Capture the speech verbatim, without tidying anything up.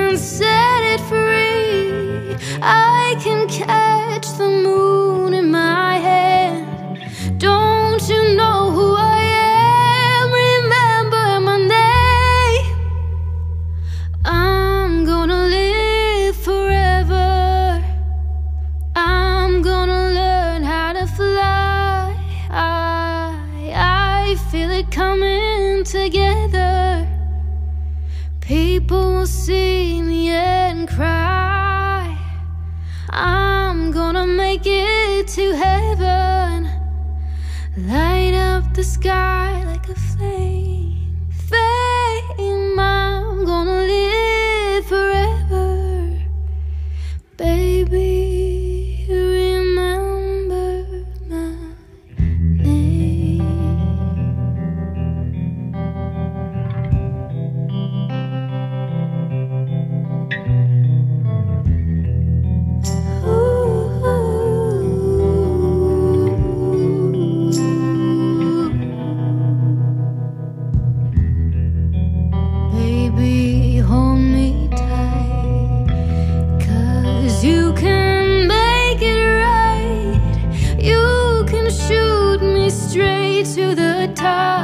can set it free. I can catch the moon in my hand. Don't you know who I am? Remember my name. I'm gonna live forever. I'm gonna learn how to fly. I, I feel it coming together. People will see me and cry. I'm gonna make it to heaven. Light up the sky like a flame. Fame, I'm gonna live forever. Baby, remember my name. Baby, hold me tight, 'cause you can make it right. You can shoot me straight to the top.